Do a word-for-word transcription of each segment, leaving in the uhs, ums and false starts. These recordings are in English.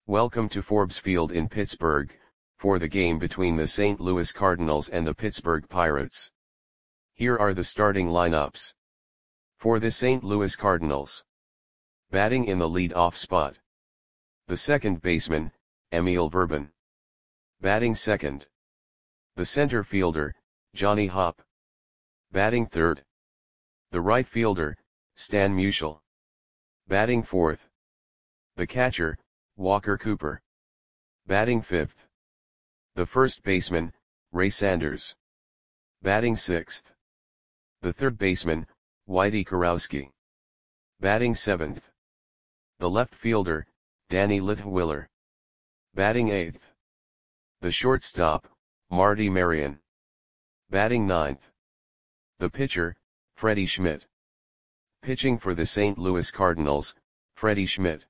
Welcome to Forbes Field in Pittsburgh, for the game between the Saint Louis Cardinals and the Pittsburgh Pirates. Here are the starting lineups. For the Saint Louis Cardinals. Batting in the lead-off spot. The second baseman, Emil Verban. Batting second. The center fielder, Johnny Hopp. Batting third. The right fielder, Stan Musial. Batting fourth. The catcher, Walker Cooper. Batting fifth. The first baseman, Ray Sanders. Batting sixth. The third baseman, Whitey Kurowski. Batting seventh. The left fielder, Danny Litwiler. Batting eighth. The shortstop, Marty Marion. Batting ninth. The pitcher, Freddie Schmidt. Pitching for the Saint Louis Cardinals, Freddie Schmidt.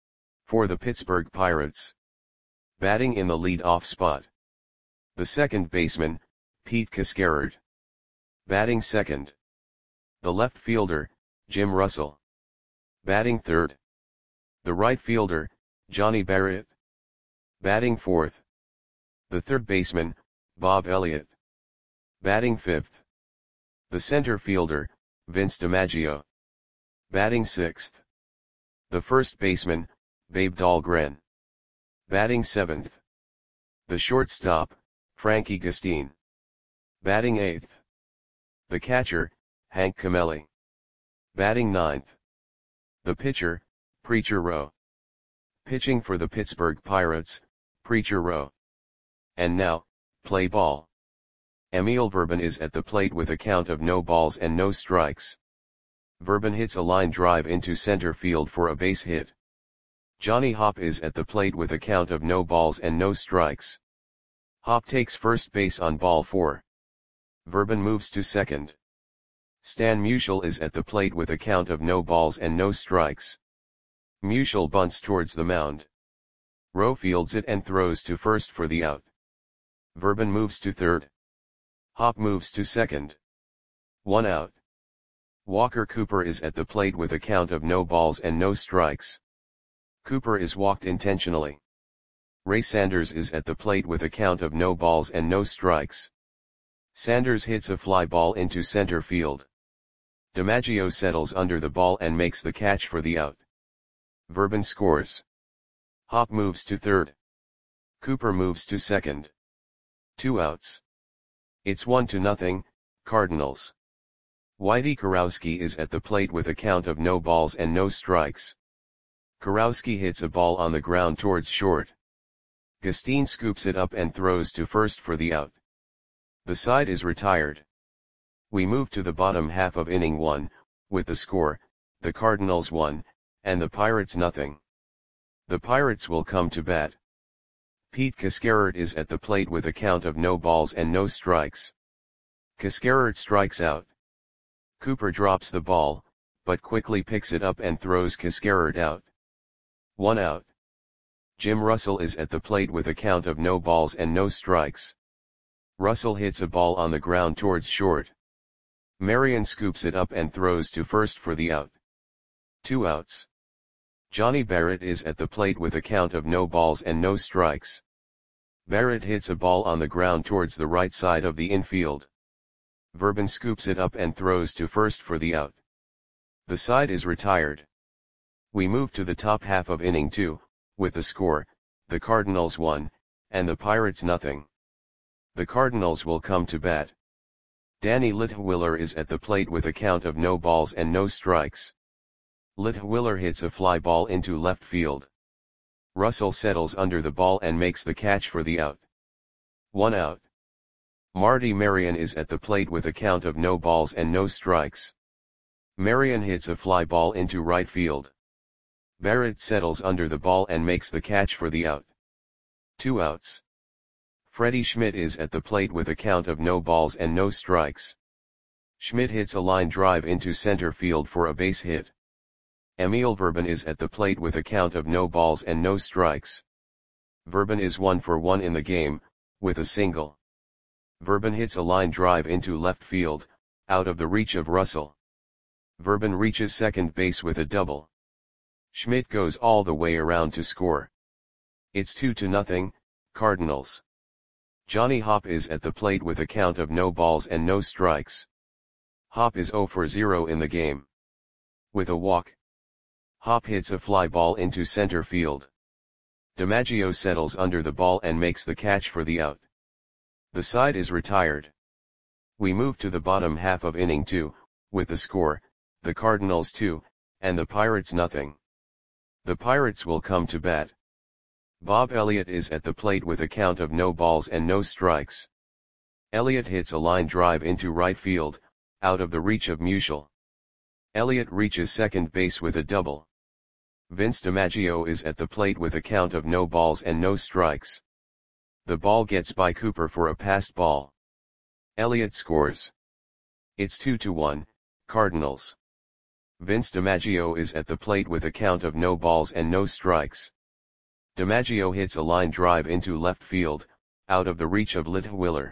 For the Pittsburgh Pirates. Batting in the lead-off spot. The second baseman, Pete Cascarard. Batting second. The left fielder, Jim Russell. Batting third. The right fielder, Johnny Barrett. Batting fourth. The third baseman, Bob Elliott. Batting fifth. The center fielder, Vince DiMaggio. Batting sixth. The first baseman, Babe Dahlgren. Batting seventh. The shortstop, Frankie Gustin. Batting eighth. The catcher, Hank Camelli. Batting ninth. The pitcher, Preacher Rowe. Pitching for the Pittsburgh Pirates, Preacher Rowe. And now, play ball. Emil Verban is at the plate with a count of no balls and no strikes. Verban hits a line drive into center field for a base hit. Johnny Hopp is at the plate with a count of no balls and no strikes. Hopp takes first base on ball four. Verban moves to second. Stan Musial is at the plate with a count of no balls and no strikes. Musial bunts towards the mound. Rowe fields it and throws to first for the out. Verban moves to third. Hopp moves to second. One out. Walker Cooper is at the plate with a count of no balls and no strikes. Cooper is walked intentionally. Ray Sanders is at the plate with a count of no balls and no strikes. Sanders hits a fly ball into center field. DiMaggio settles under the ball and makes the catch for the out. Verban scores. Hopp moves to third. Cooper moves to second. Two outs. It's one to nothing, Cardinals. Whitey Kurowski is at the plate with a count of no balls and no strikes. Kurowski hits a ball on the ground towards short. Gustin scoops it up and throws to first for the out. The side is retired. We move to the bottom half of inning one, with the score, the Cardinals one, and the Pirates nothing. The Pirates will come to bat. Pete Cascarard is at the plate with a count of no balls and no strikes. Cascarard strikes out. Cooper drops the ball, but quickly picks it up and throws Cascarard out. One out. Jim Russell is at the plate with a count of no balls and no strikes. Russell hits a ball on the ground towards short. Marion scoops it up and throws to first for the out. Two outs. Johnny Barrett is at the plate with a count of no balls and no strikes. Barrett hits a ball on the ground towards the right side of the infield. Verban scoops it up and throws to first for the out. The side is retired. We move to the top half of inning two, with the score, the Cardinals one, and the Pirates nothing. The Cardinals will come to bat. Danny Litwiler is at the plate with a count of no balls and no strikes. Litwiler hits a fly ball into left field. Russell settles under the ball and makes the catch for the out. One out. Marty Marion is at the plate with a count of no balls and no strikes. Marion hits a fly ball into right field. Barrett settles under the ball and makes the catch for the out. Two outs. Freddie Schmidt is at the plate with a count of no balls and no strikes. Schmidt hits a line drive into center field for a base hit. Emil Verban is at the plate with a count of no balls and no strikes. Verban is one for one in the game, with a single. Verban hits a line drive into left field, out of the reach of Russell. Verban reaches second base with a double. Schmidt goes all the way around to score. It's two to nothing, Cardinals. Johnny Hopp is at the plate with a count of no balls and no strikes. Hopp is zero for zero in the game. With a walk, Hopp hits a fly ball into center field. DiMaggio settles under the ball and makes the catch for the out. The side is retired. We move to the bottom half of inning two, with the score, the Cardinals two, and the Pirates nothing. The Pirates will come to bat. Bob Elliott is at the plate with a count of no balls and no strikes. Elliott hits a line drive into right field, out of the reach of Musial. Elliott reaches second base with a double. Vince DiMaggio is at the plate with a count of no balls and no strikes. The ball gets by Cooper for a passed ball. Elliott scores. It's two to one, Cardinals. Vince DiMaggio is at the plate with a count of no balls and no strikes. DiMaggio hits a line drive into left field, out of the reach of Litwiler.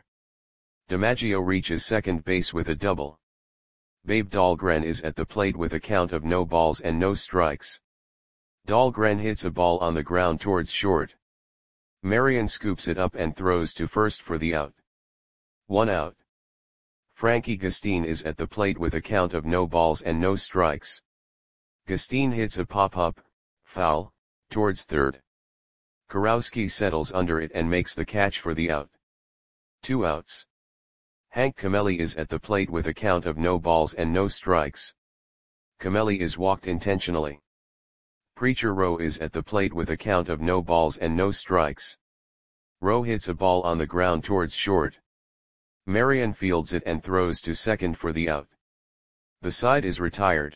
DiMaggio reaches second base with a double. Babe Dahlgren is at the plate with a count of no balls and no strikes. Dahlgren hits a ball on the ground towards short. Marion scoops it up and throws to first for the out. One out. Frankie Gustin is at the plate with a count of no balls and no strikes. Gustin hits a pop-up, foul, towards third. Kurowski settles under it and makes the catch for the out. Two outs. Hank Camelli is at the plate with a count of no balls and no strikes. Camelli is walked intentionally. Preacher Rowe is at the plate with a count of no balls and no strikes. Rowe hits a ball on the ground towards short. Marion fields it and throws to second for the out. The side is retired.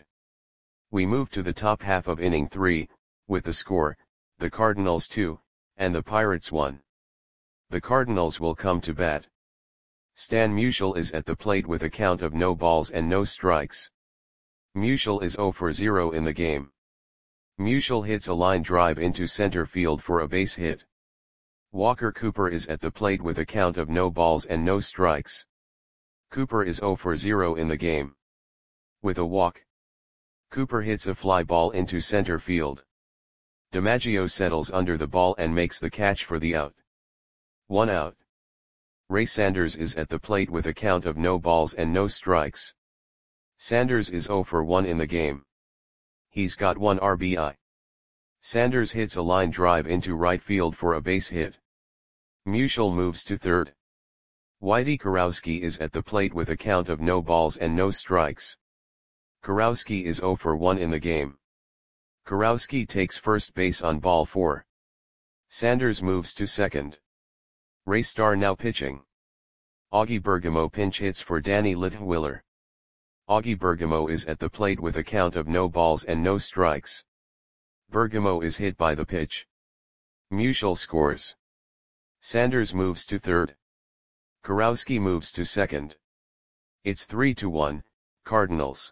We move to the top half of inning three, with the score, the Cardinals two, and the Pirates one. The Cardinals will come to bat. Stan Musial is at the plate with a count of no balls and no strikes. Musial is zero for zero in the game. Musial hits a line drive into center field for a base hit. Walker Cooper is at the plate with a count of no balls and no strikes. Cooper is zero for zero in the game. With a walk, Cooper hits a fly ball into center field. DiMaggio settles under the ball and makes the catch for the out. One out. Ray Sanders is at the plate with a count of no balls and no strikes. Sanders is zero for one in the game. He's got one R B I. Sanders hits a line drive into right field for a base hit. Musial moves to third. Whitey Kurowski is at the plate with a count of no balls and no strikes. Kurowski is zero for one in the game. Kurowski takes first base on ball four. Sanders moves to second. Ray Starr now pitching. Augie Bergamo pinch hits for Danny Litwiler. Augie Bergamo is at the plate with a count of no balls and no strikes. Bergamo is hit by the pitch. Musial scores. Sanders moves to third. Kurowski moves to second. It's three to one, Cardinals.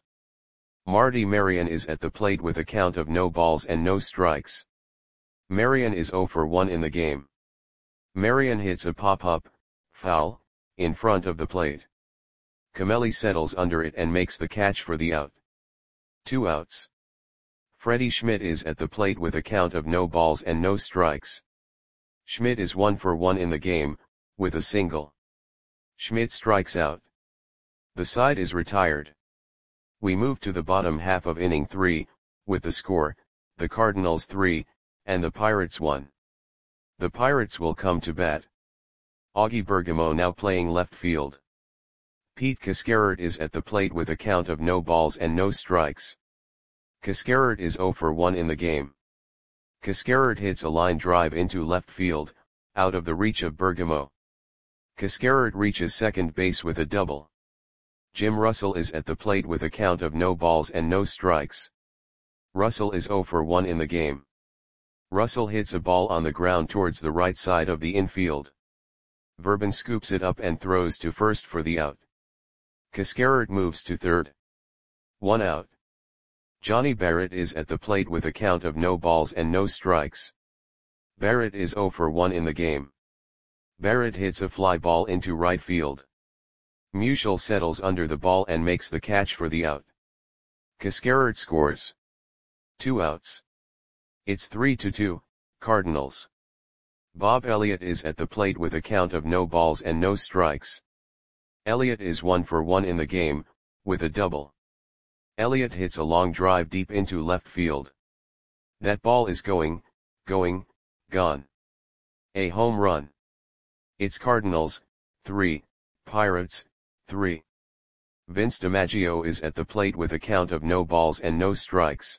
Marty Marion is at the plate with a count of no balls and no strikes. Marion is zero for one in the game. Marion hits a pop-up, foul, in front of the plate. Camelli settles under it and makes the catch for the out. Two outs. Freddie Schmidt is at the plate with a count of no balls and no strikes. Schmidt is one for one in the game, with a single. Schmidt strikes out. The side is retired. We move to the bottom half of inning three, with the score, the Cardinals three, and the Pirates one. The Pirates will come to bat. Augie Bergamo now playing left field. Pete Cascarert is at the plate with a count of no balls and no strikes. Cascarert is zero for one in the game. Cascarert hits a line drive into left field, out of the reach of Bergamo. Cascarert reaches second base with a double. Jim Russell is at the plate with a count of no balls and no strikes. Russell is zero for one in the game. Russell hits a ball on the ground towards the right side of the infield. Verban scoops it up and throws to first for the out. Cascarert moves to third. One out. Johnny Barrett is at the plate with a count of no balls and no strikes. Barrett is zero for one in the game. Barrett hits a fly ball into right field. Musial settles under the ball and makes the catch for the out. Cascarert scores. Two outs. It's three to two, Cardinals. Bob Elliott is at the plate with a count of no balls and no strikes. Elliott is one for one in the game, with a double. Elliott hits a long drive deep into left field. That ball is going, going, gone. A home run. It's Cardinals, three, Pirates, three. Vince DiMaggio is at the plate with a count of no balls and no strikes.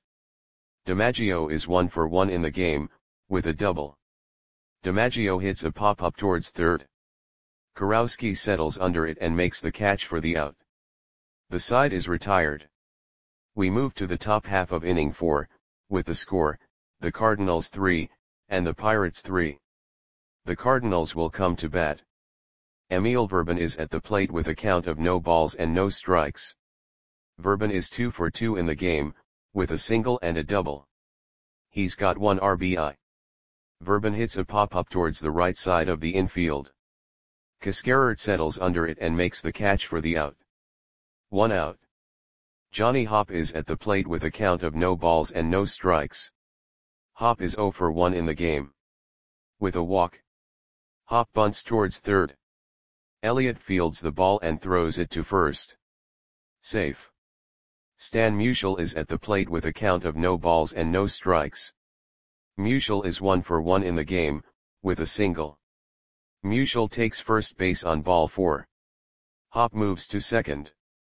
DiMaggio is one for one in the game, with a double. DiMaggio hits a pop-up towards third. Kurowski settles under it and makes the catch for the out. The side is retired. We move to the top half of inning four, with the score, the Cardinals three, and the Pirates three. The Cardinals will come to bat. Emil Verban is at the plate with a count of no balls and no strikes. Verban is two for two in the game, with a single and a double. He's got one R B I. Verban hits a pop-up towards the right side of the infield. Cascarert settles under it and makes the catch for the out. One out. Johnny Hopp is at the plate with a count of no balls and no strikes. Hopp is zero for one in the game. With a walk. Hopp bunts towards third. Elliott fields the ball and throws it to first. Safe. Stan Musial is at the plate with a count of no balls and no strikes. Musial is one for one in the game, with a single. Musial takes first base on ball four. Hopp moves to second.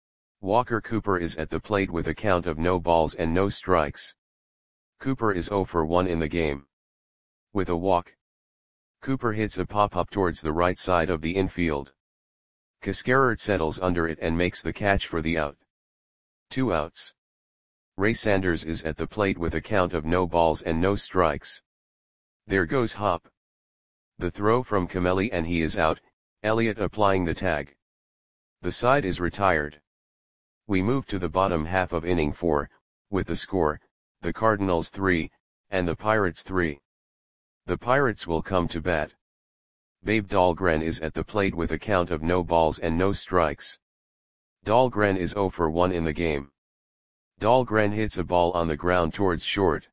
Walker Cooper is at the plate with a count of no balls and no strikes. Cooper is zero for one in the game. With a walk. Cooper hits a pop-up towards the right side of the infield. Cascarert settles under it and makes the catch for the out. Two outs. Ray Sanders is at the plate with a count of no balls and no strikes. There goes Hopp. The throw from Comelli and he is out, Elliott applying the tag. The side is retired. We move to the bottom half of inning four, with the score, the Cardinals three, and the Pirates three. The Pirates will come to bat. Babe Dahlgren is at the plate with a count of no balls and no strikes. Dahlgren is zero for one in the game. Dahlgren hits a ball on the ground towards short.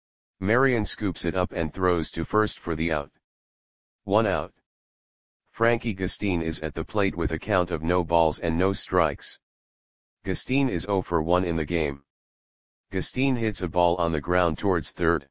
Marion scoops it up and throws to first for the out. One out. Frankie Gustin is at the plate with a count of no balls and no strikes. Gustin is zero for one in the game. Gustin hits a ball on the ground towards third.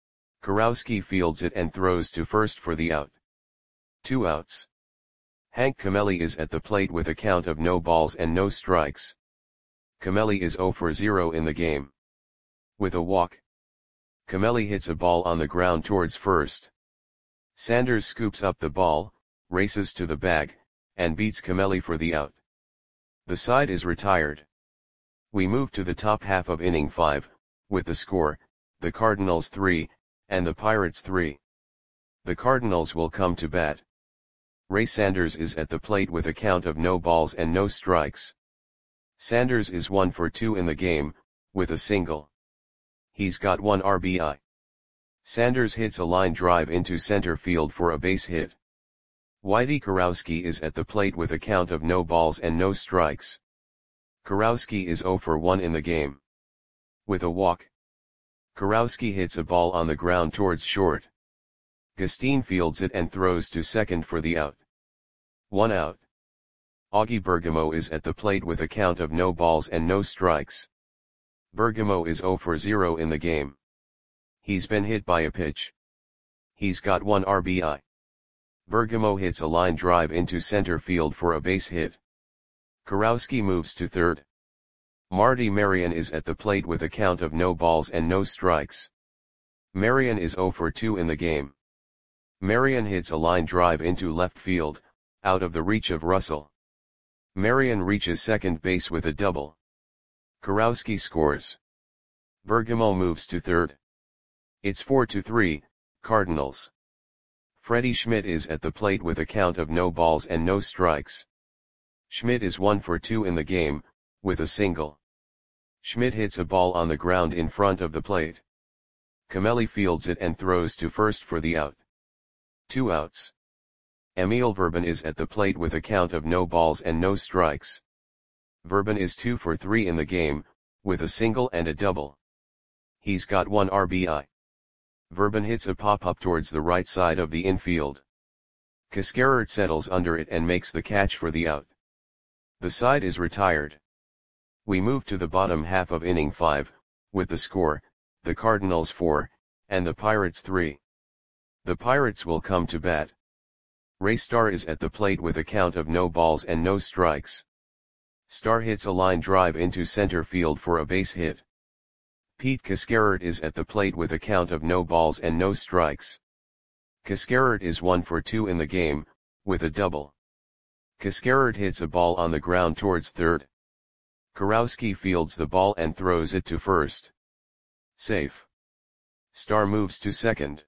Kurowski fields it and throws to first for the out. Two outs. Hank Comelli is at the plate with a count of no balls and no strikes. Comelli is zero for zero in the game. With a walk. Comelli hits a ball on the ground towards first. Sanders scoops up the ball, races to the bag, and beats Comelli for the out. The side is retired. We move to the top half of inning five, with the score, the Cardinals three, and the Pirates three. The Cardinals will come to bat. Ray Sanders is at the plate with a count of no balls and no strikes. Sanders is one for two in the game, with a single. He's got one R B I. Sanders hits a line drive into center field for a base hit. Whitey Kurowski is at the plate with a count of no balls and no strikes. Kurowski is zero for one in the game. With a walk. Kurowski hits a ball on the ground towards short. Gustin fields it and throws to second for the out. One out. Augie Bergamo is at the plate with a count of no balls and no strikes. Bergamo is zero for zero in the game. He's been hit by a pitch. He's got one R B I. Bergamo hits a line drive into center field for a base hit. Kurowski moves to third. Marty Marion is at the plate with a count of no balls and no strikes. Marion is zero for two in the game. Marion hits a line drive into left field, out of the reach of Russell. Marion reaches second base with a double. Kurowski scores. Bergamo moves to third. It's four to three, Cardinals. Freddie Schmidt is at the plate with a count of no balls and no strikes. Schmidt is one for two in the game, with a single. Schmidt hits a ball on the ground in front of the plate. Comelli fields it and throws to first for the out. Two outs. Emil Verban is at the plate with a count of no balls and no strikes. Verban is two for three in the game, with a single and a double. He's got one R B I. Verben hits a pop-up towards the right side of the infield. Cascarert settles under it and makes the catch for the out. The side is retired. We move to the bottom half of inning five, with the score, the Cardinals four, and the Pirates three. The Pirates will come to bat. Ray Starr is at the plate with a count of no balls and no strikes. Starr hits a line drive into center field for a base hit. Pete Cascarert is at the plate with a count of no balls and no strikes. Cascarert is one for two in the game, with a double. Cascarert hits a ball on the ground towards third. Kurowski fields the ball and throws it to first. Safe. Starr moves to second.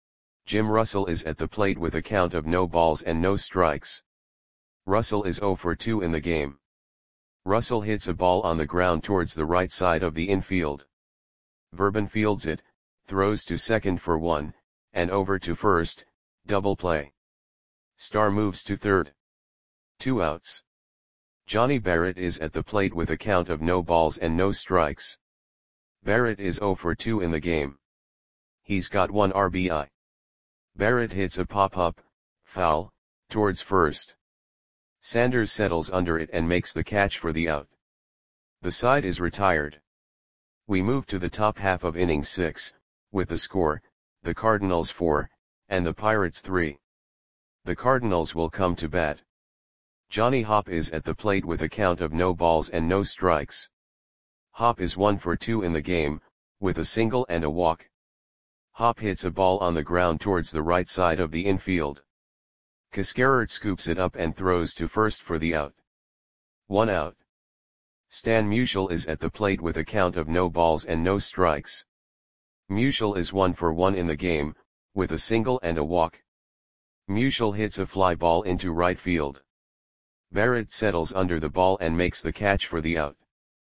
Jim Russell is at the plate with a count of no balls and no strikes. Russell is zero for two in the game. Russell hits a ball on the ground towards the right side of the infield. Verben fields it, throws to second for one, and over to first, double play. Starr moves to third. Two outs. Johnny Barrett is at the plate with a count of no balls and no strikes. Barrett is zero for two in the game. He's got one R B I. Barrett hits a pop-up, foul, towards first. Sanders settles under it and makes the catch for the out. The side is retired. We move to the top half of inning six, with the score, the Cardinals four, and the Pirates three. The Cardinals will come to bat. Johnny Hopp is at the plate with a count of no balls and no strikes. Hopp is one for two in the game, with a single and a walk. Hopp hits a ball on the ground towards the right side of the infield. Cascarert scoops it up and throws to first for the out. One out. Stan Musial is at the plate with a count of no balls and no strikes. Musial is one for one in the game, with a single and a walk. Musial hits a fly ball into right field. Barrett settles under the ball and makes the catch for the out.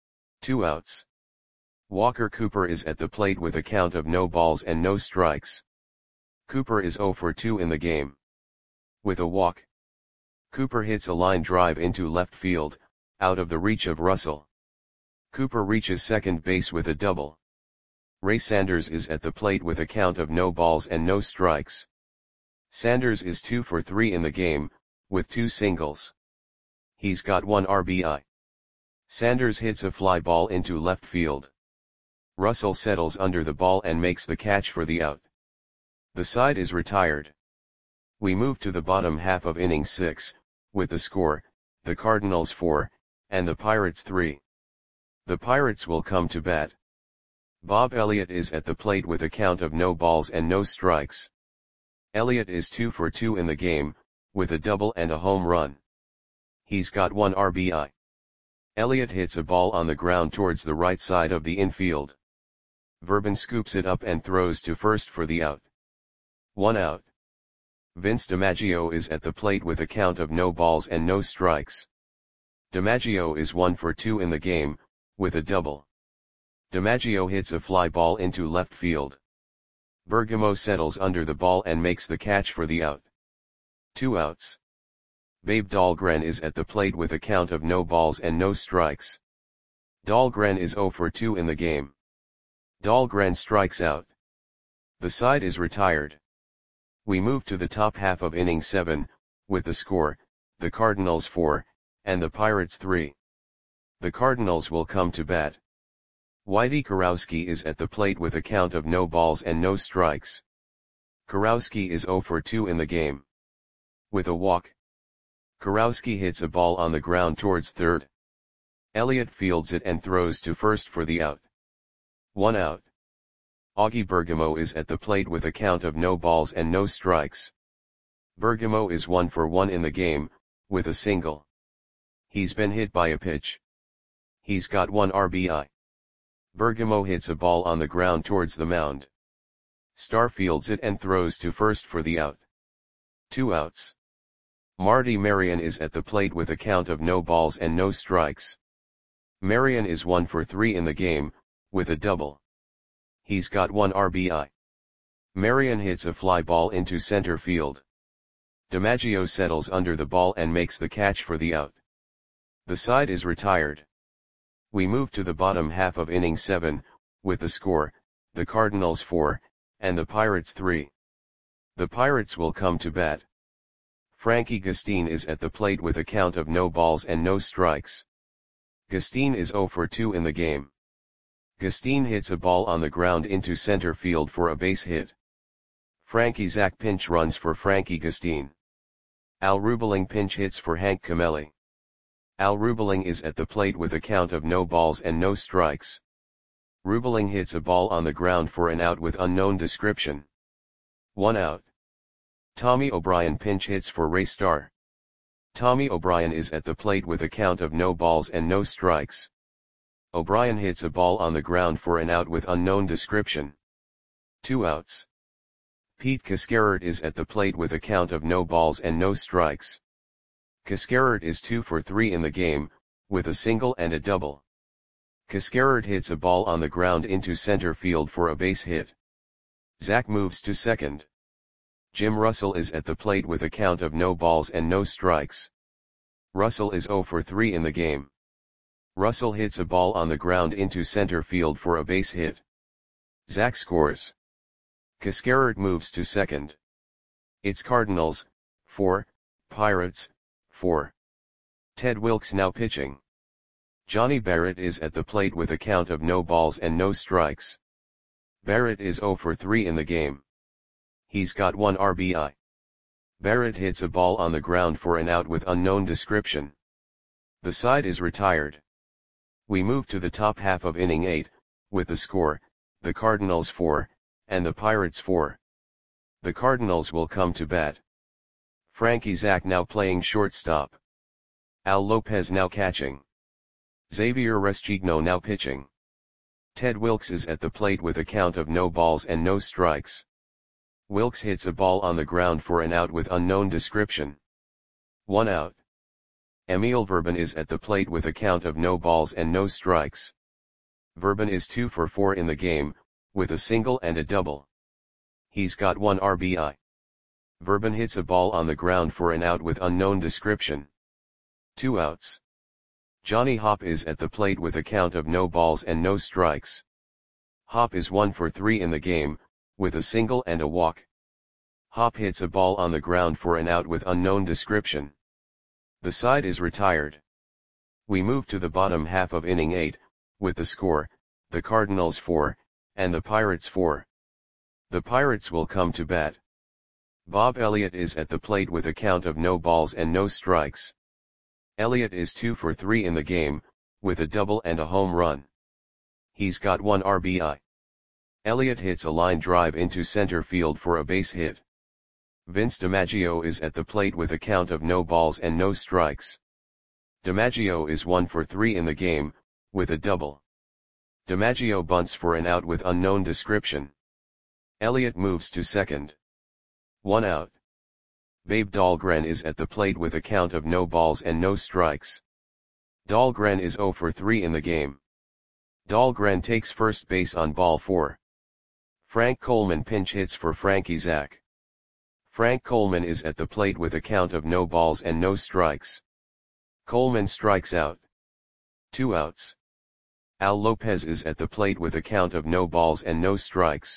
Two outs. Walker Cooper is at the plate with a count of no balls and no strikes. Cooper is zero for two in the game. With a walk. Cooper hits a line drive into left field, out of the reach of Russell. Cooper reaches second base with a double. Ray Sanders is at the plate with a count of no balls and no strikes. Sanders is two for three in the game, with two singles. He's got one R B I. Sanders hits a fly ball into left field. Russell settles under the ball and makes the catch for the out. The side is retired. We move to the bottom half of inning six, with the score, the Cardinals four, and the Pirates three. The Pirates will come to bat. Bob Elliott is at the plate with a count of no balls and no strikes. Elliott is two for two in the game, with a double and a home run. He's got one R B I. Elliott hits a ball on the ground towards the right side of the infield. Verben scoops it up and throws to first for the out. One out. Vince DiMaggio is at the plate with a count of no balls and no strikes. DiMaggio is one for two in the game, with a double. DiMaggio hits a fly ball into left field. Bergamo settles under the ball and makes the catch for the out. Two outs. Babe Dahlgren is at the plate with a count of no balls and no strikes. Dahlgren is zero for two in the game. Dahlgren strikes out. The side is retired. We move to the top half of inning seven, with the score, the Cardinals four, and the Pirates three. The Cardinals will come to bat. Whitey Kurowski is at the plate with a count of no balls and no strikes. Kurowski is zero for two in the game. With a walk. Kurowski hits a ball on the ground towards third. Elliott fields it and throws to first for the out. One out. Augie Bergamo is at the plate with a count of no balls and no strikes. Bergamo is one for one in the game, with a single. He's been hit by a pitch. He's got one R B I. Bergamo hits a ball on the ground towards the mound. Starr fields it and throws to first for the out. Two outs. Marty Marion is at the plate with a count of no balls and no strikes. Marion is one for three in the game, with a double. He's got one R B I. Marion hits a fly ball into center field. DiMaggio settles under the ball and makes the catch for the out. The side is retired. We move to the bottom half of inning seven, with the score, the Cardinals four, and the Pirates three. The Pirates will come to bat. Frankie Gustin is at the plate with a count of no balls and no strikes. Gustin is zero for two in the game. Gustin hits a ball on the ground into center field for a base hit. Frankie Zach pinch runs for Frankie Gustin. Al Rubeling pinch hits for Hank Camelli. Al Rubeling is at the plate with a count of no balls and no strikes. Rubeling hits a ball on the ground for an out with unknown description. One out. Tommy O'Brien pinch hits for Ray Starr. Tommy O'Brien is at the plate with a count of no balls and no strikes. O'Brien hits a ball on the ground for an out with unknown description. Two outs. Pete Cascarert is at the plate with a count of no balls and no strikes. Cascarert is two for three in the game, with a single and a double. Cascarert hits a ball on the ground into center field for a base hit. Zach moves to second. Jim Russell is at the plate with a count of no balls and no strikes. Russell is zero for three in the game. Russell hits a ball on the ground into center field for a base hit. Zach scores. Cascarert moves to second. It's Cardinals, four, Pirates, four. Ted Wilkes now pitching. Johnny Barrett is at the plate with a count of no balls and no strikes. Barrett is zero for three in the game. He's got one R B I. Barrett hits a ball on the ground for an out with unknown description. The side is retired. We move to the top half of inning eight, with the score, the Cardinals four, and the Pirates four. The Cardinals will come to bat. Frankie Zach now playing shortstop. Al Lopez now catching. Xavier Restigno now pitching. Ted Wilkes is at the plate with a count of no balls and no strikes. Wilkes hits a ball on the ground for an out with unknown description. One out. Emil Verban is at the plate with a count of no balls and no strikes. Verban is two for four in the game, with a single and a double. He's got one R B I. Verban hits a ball on the ground for an out with unknown description. Two outs. Johnny Hopp is at the plate with a count of no balls and no strikes. Hopp is one for three in the game, with a single and a walk. Hopp hits a ball on the ground for an out with unknown description. The side is retired. We move to the bottom half of inning eight, with the score, the Cardinals four, and the Pirates four. The Pirates will come to bat. Bob Elliott is at the plate with a count of no balls and no strikes. Elliott is two for three in the game, with a double and a home run. He's got one R B I. Elliott hits a line drive into center field for a base hit. Vince DiMaggio is at the plate with a count of no balls and no strikes. DiMaggio is one for three in the game, with a double. DiMaggio bunts for an out with unknown description. Elliott moves to second. One out. Babe Dahlgren is at the plate with a count of no balls and no strikes. Dahlgren is zero for three in the game. Dahlgren takes first base on ball four. Frank Coleman pinch hits for Frankie Zach. Frank Coleman is at the plate with a count of no balls and no strikes. Coleman strikes out. Two outs. Al Lopez is at the plate with a count of no balls and no strikes.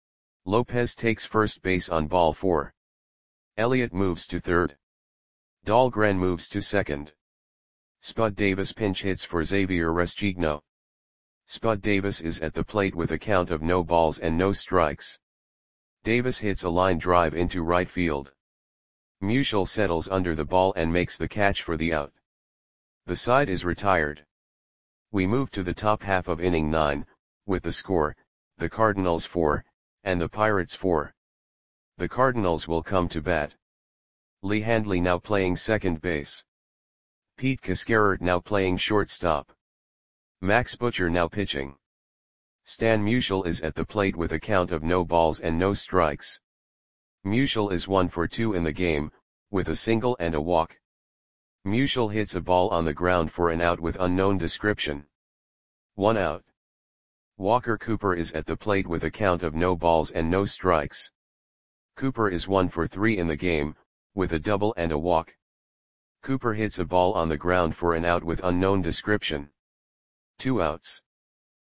Lopez takes first base on ball four. Elliott moves to third. Dahlgren moves to second. Spud Davis pinch hits for Xavier Restigno. Spud Davis is at the plate with a count of no balls and no strikes. Davis hits a line drive into right field. Musial settles under the ball and makes the catch for the out. The side is retired. We move to the top half of inning nine, with the score, the Cardinals four, and the Pirates four. The Cardinals will come to bat. Lee Handley now playing second base. Pete Cascarert now playing shortstop. Max Butcher now pitching. Stan Musial is at the plate with a count of no balls and no strikes. Musial is one for two in the game, with a single and a walk. Musial hits a ball on the ground for an out with unknown description. One out. Walker Cooper is at the plate with a count of no balls and no strikes. Cooper is one for three in the game, with a double and a walk. Cooper hits a ball on the ground for an out with unknown description. Two outs.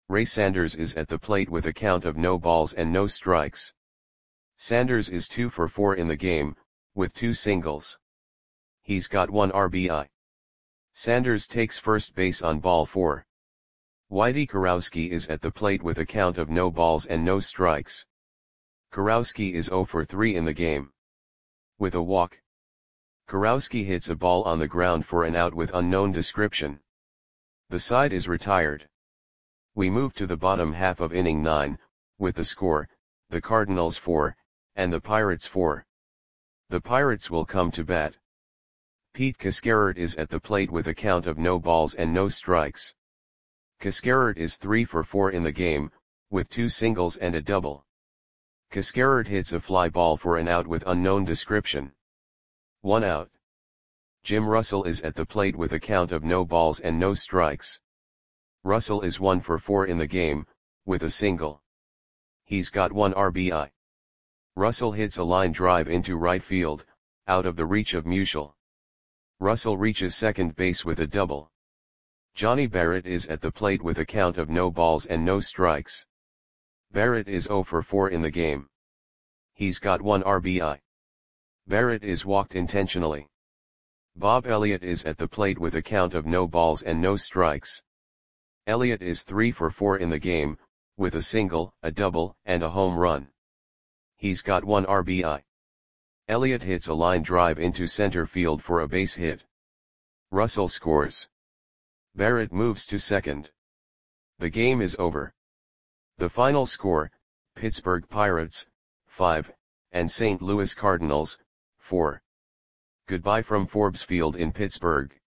Ray Sanders is at the plate with a count of no balls and no strikes. Sanders is two for four in the game, with two singles. He's got one R B I. Sanders takes first base on ball four. Whitey Kurowski is at the plate with a count of no balls and no strikes. Kurowski is zero for three in the game. With a walk. Kurowski hits a ball on the ground for an out with unknown description. The side is retired. We move to the bottom half of inning nine, with the score, the Cardinals four, and the Pirates four. The Pirates will come to bat. Pete Cascarert is at the plate with a count of no balls and no strikes. Cascarert is three for four in the game, with two singles and a double. Cascarert hits a fly ball for an out with unknown description. One out. Jim Russell is at the plate with a count of no balls and no strikes. Russell is one for four in the game, with a single. He's got one R B I. Russell hits a line drive into right field, out of the reach of Musial. Russell reaches second base with a double. Johnny Barrett is at the plate with a count of no balls and no strikes. Barrett is zero for four in the game. He's got one R B I. Barrett is walked intentionally. Bob Elliott is at the plate with a count of no balls and no strikes. Elliott is three for four in the game, with a single, a double, and a home run. He's got one R B I. Elliott hits a line drive into center field for a base hit. Russell scores. Barrett moves to second. The game is over. The final score, Pittsburgh Pirates, five, and Saint Louis Cardinals, four. Goodbye from Forbes Field in Pittsburgh.